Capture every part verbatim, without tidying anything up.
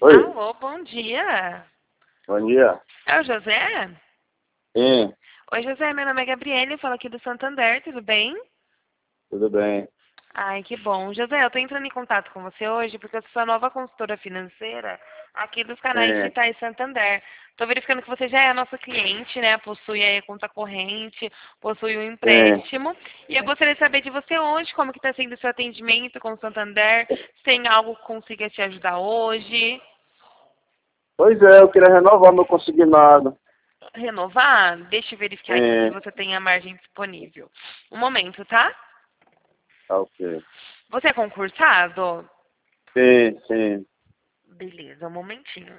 Oi, Alô, bom dia. bom dia. É o José? Sim, Oi, José, meu nome é Gabriele, eu falo aqui do Santander, tudo bem? tudo bem. Ai, que bom. José, eu tô entrando em contato com você hoje porque eu sou a nova consultora financeira aqui dos canais Sim, digitais Santander. Tô verificando que você já é a nossa cliente, né? Possui aí a conta corrente, possui um sim. empréstimo. E eu gostaria de saber de você hoje, como que está sendo o seu atendimento com o Santander, se tem algo que consiga te ajudar hoje. Pois é, eu queria renovar meu consignado. Renovar? Deixa eu verificar aqui se Sim, você tem a margem disponível. Um momento, tá? tá ok. Você é concursado? Sim, sim. Beleza, um momentinho.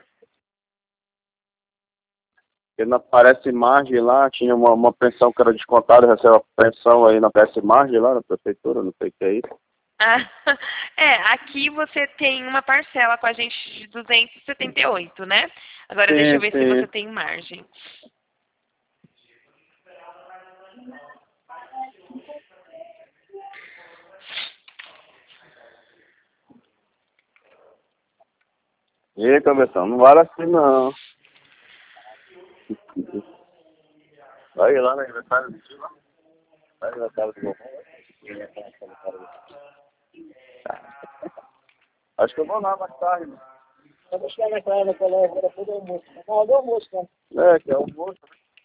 Porque não aparece margem lá, tinha uma, uma pensão que era descontada, recebe a pensão aí, não aparece margem lá na prefeitura, não sei o que é isso. Ah, é, aqui você tem uma parcela com a gente de duzentos e setenta e oito, né? Agora deixa eu Sim, ver se você sim. tem margem. E aí, cabeção, não vale assim não. Vai lá no aniversário do tio lá. Vai no aniversário do meu irmão. Acho que eu vou lá mais tarde, né? Eu vou chegar na praia da colégia, era tudo almoço. Não, do almoço, né? É, que é almoço.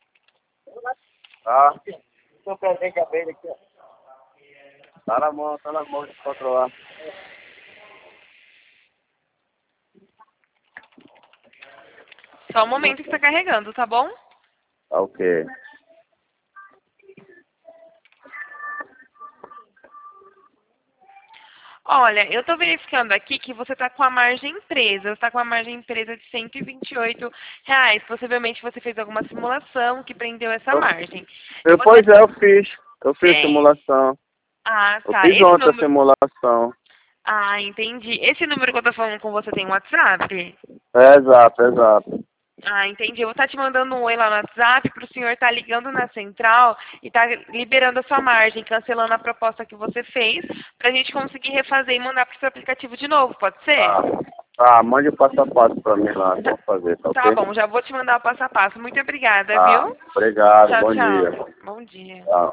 Tá. Seu presente abelha aqui, ó. Tá na mão, tá na mão de controlar. Só um momento que tá carregando, tá bom? Tá ok. Olha, eu tô verificando aqui que você tá com a margem empresa. Você tá com a margem empresa de cento e vinte e oito reais. Possivelmente você fez alguma simulação que prendeu essa Eu, margem. E eu, você pois é, eu fiz. Eu fiz fez? simulação. Ah, Eu tá. fiz Esse ontem a número. simulação. Ah, entendi. Esse número que eu tô falando com você tem WhatsApp? É, exato, exato. Ah, entendi. Eu vou estar te mandando um oi lá no WhatsApp para o senhor estar ligando na central e estar liberando a sua margem, cancelando a proposta que você fez, para a gente conseguir refazer e mandar para o seu aplicativo de novo, pode ser? Tá. Tá, mande o passo a passo pra mim lá, Tá, vou fazer, tá tá ok? bom, já vou te mandar o passo a passo. Muito obrigada, Tá, viu? obrigado, Tchau, bom dia. tchau. Bom dia. Tchau.